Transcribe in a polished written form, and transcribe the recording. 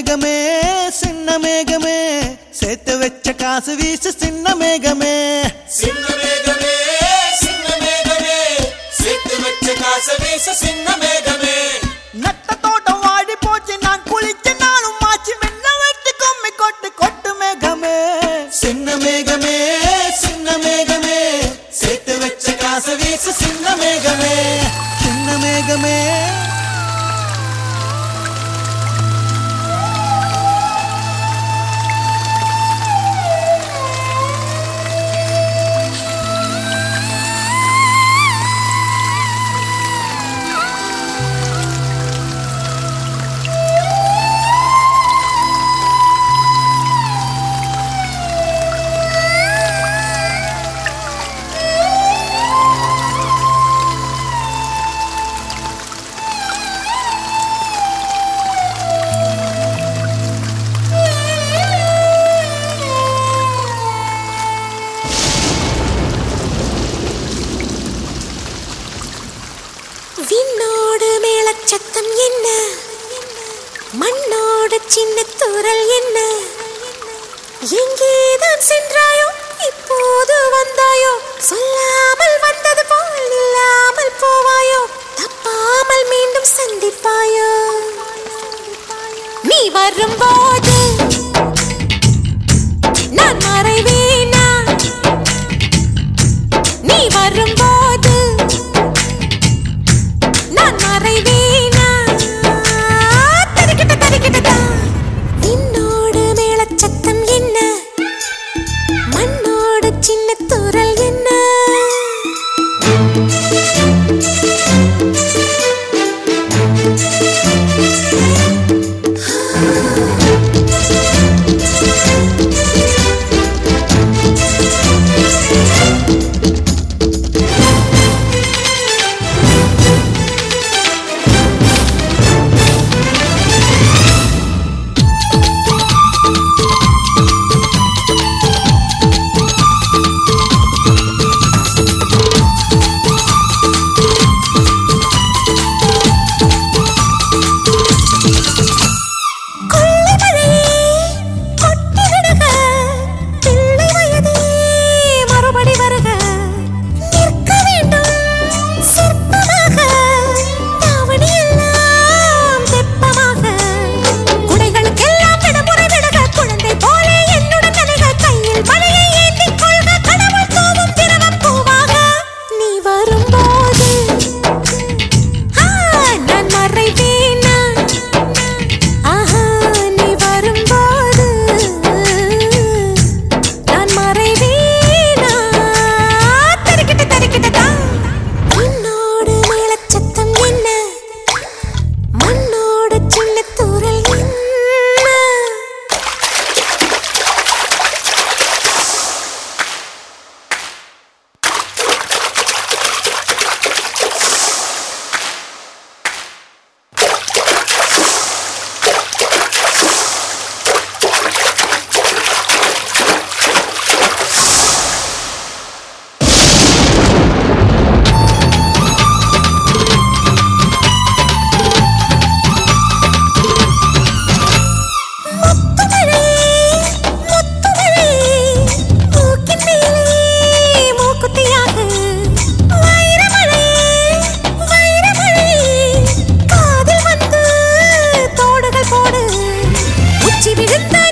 மேகமே சின்ன மேகமே சேர்த்து வச்ச காசு வீசு சின்ன மேகமே சின்ன மேகமே சின்ன மேகமே சேர்த்து வச்ச காசு வீசு சின்ன மேகமே நட்ட தோட்டம் வாடி போச்சு நான் குளிச்சு நானும் மாச்சு வெண்ண வெட்டி கொம்மி கொட்டு கொட்டு மேகமே சின்ன மேகமே சின்ன மேகமே சேர்த்து வச்ச காசு வீசு சின்ன மேகமே சின்ன மேகமே விண்ணோடு மேளச்சத்தம் என்ன மண்ணோடு சின்ன தூறல் என்ன எங்கேதான் சென்றாயோ இப்போது வந்தாயோ சொல்லாமல் வந்தது போல் இல்லாமல் போவாயோ தப்பாமல் மீண்டும் சந்திப்பாயோ நீ வரும்போது நான் மறைவேனா நீ வரும்போது நான் மறைவேனா தரிக்கிட்ட தரிக்கிட்டதா விண்ணோடு மேளச்சத்தம் என்ன மண்ணோடு சின்ன தூறல் என்ன விழுந்த